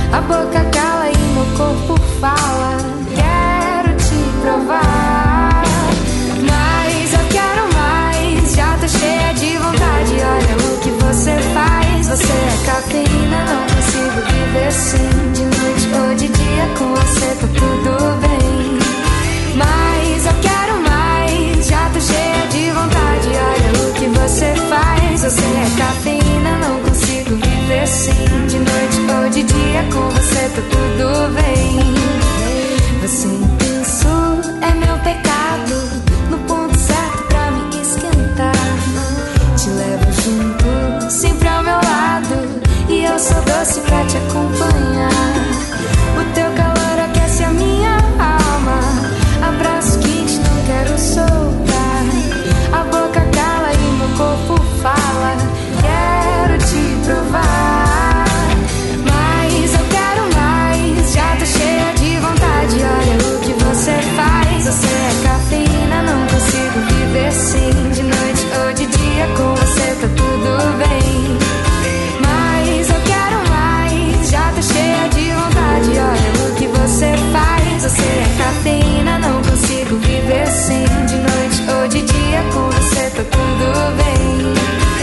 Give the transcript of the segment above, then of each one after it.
A boca cala e meu corpo fala. Quero te provar, mas eu quero mais. Já tô cheia de vontade, olha o que você faz. Você é cafeína, não consigo viver sem. De noite ou de dia com você tá tudo bem, mas eu quero mais. Já tô cheia de vontade, olha o que você faz. Você é cafeína, não consigo viver sem. De noite ou de dia com você tá tudo bem. Você intenso é meu pecado, no ponto certo pra me esquentar. Te levo junto, sempre ao meu lado, e eu sou doce pra te acompanhar. O teu calor aquece a minha alma. Abraço quente, não quero soltar. A boca cala e meu corpo fala. Quero te provar, mas eu quero mais. Já tô cheia de vontade, olha o que você faz. Você é cafeína, não consigo viver sem. De noite ou de dia com você tá tudo bem, mas eu quero mais. Já tô cheia de vontade, olha o que você faz. Você é cafeína, não consigo viver sem. De noite ou de dia com você tá tudo bem.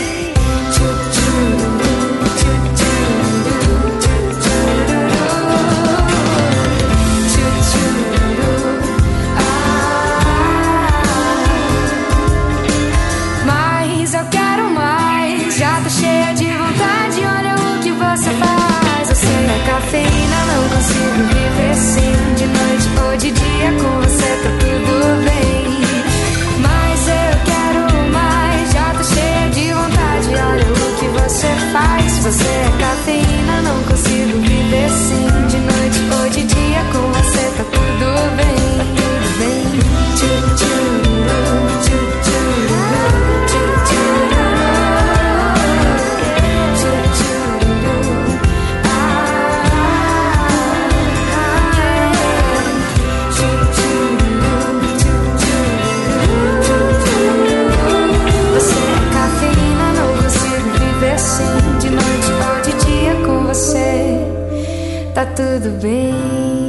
Mas eu quero mais. Já tô cheia de vontade, olha o que você faz. Você é cafeína, não consigo viver sem. De noite ou de dia com você tá tudo bem, mas eu quero mais. Já tô cheia de vontade, olha o que você faz. Você é cafeína, não consigo viver sem. De noite ou de dia com você tá tudo bem, tudo bem. Você é cafeína, não consigo viver sem. De noite ou de dia com você tá tudo bem.